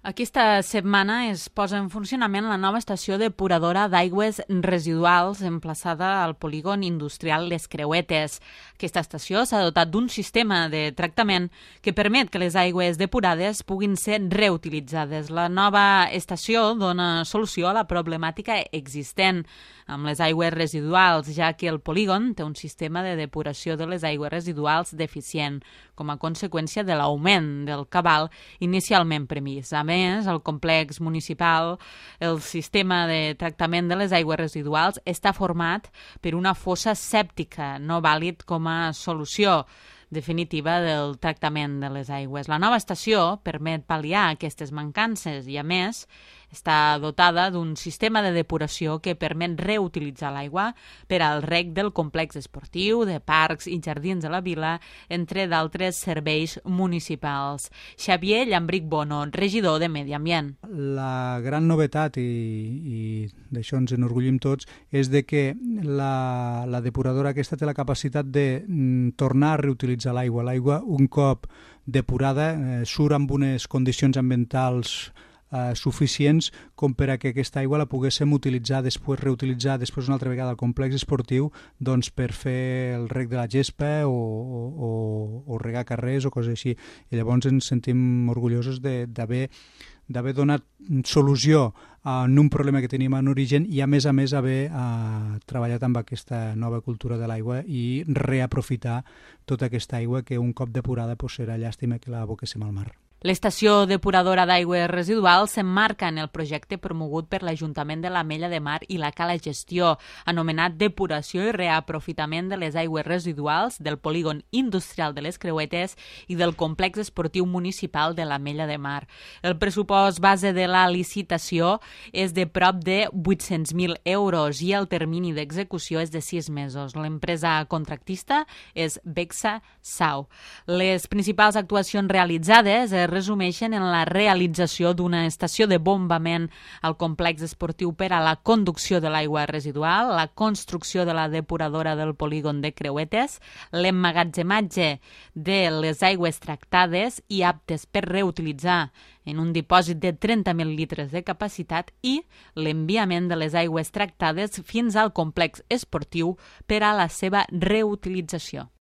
Aquesta setmana es posa en funcionament la nova estació depuradora d'aigües residuals emplaçada al polígon industrial Les Creuetes. Aquesta estació s'ha dotat d'un sistema de tractament que permet que les aigües depurades puguin ser reutilitzades. La nova estació dona solució a la problemàtica existent amb les aigües residuals, ja que el polígon té un sistema de depuració de les aigües residuals deficient, com a conseqüència de l'augment del cabal inicialment previst. A més, el complex municipal, el sistema de tractament de les aigües residuals, està format per una fossa sèptica, no vàlid com a solució definitiva del tractament de les aigües. La nova estació permet pal·liar aquestes mancances i, a més, està dotada d'un sistema de depuració que permet reutilitzar l'aigua per al reg del complex esportiu, de parcs i jardins de la vila, entre d'altres serveis municipals. Xavier Llambric Bono, regidor de Medi Ambient. La gran novetat, i d'això ens enorgullim tots, és de que la depuradora aquesta té la capacitat de tornar a reutilitzar l'aigua. L'aigua, un cop depurada, surt amb unes condicions ambientals suficients com per a que aquesta aigua la poguéssim utilitzar reutilitzar després una altra vegada al complex esportiu, doncs per fer el reg de la gespa o regar carrers o coses així. I llavors ens sentim orgullosos d'haver donat solució a un problema que teníem en origen i a més haver treballat amb aquesta nova cultura de l'aigua i reaprofitar tota aquesta aigua que un cop depurada serà llàstima que la aboquéssim al mar. L'estació depuradora d'aigües residuals s'emmarca en el projecte promogut per l'Ajuntament de l'Ametlla de Mar i la Cala Gestió, anomenat Depuració i Reaprofitament de les Aigües Residuals del Polígon Industrial de les Creuetes i del Complex Esportiu Municipal de l'Ametlla de Mar. El pressupost base de la licitació és de prop de 800.000 euros i el termini d'execució és de 6 mesos. L'empresa contractista és Bexa Sau. Les principals actuacions realitzades es resumeixen en la realització d'una estació de bombament al complex esportiu per a la conducció de l'aigua residual, la construcció de la depuradora del polígon de Creuetes, l'emmagatzematge de les aigües tractades i aptes per reutilitzar en un dipòsit de 30.000 litres de capacitat i l'enviament de les aigües tractades fins al complex esportiu per a la seva reutilització.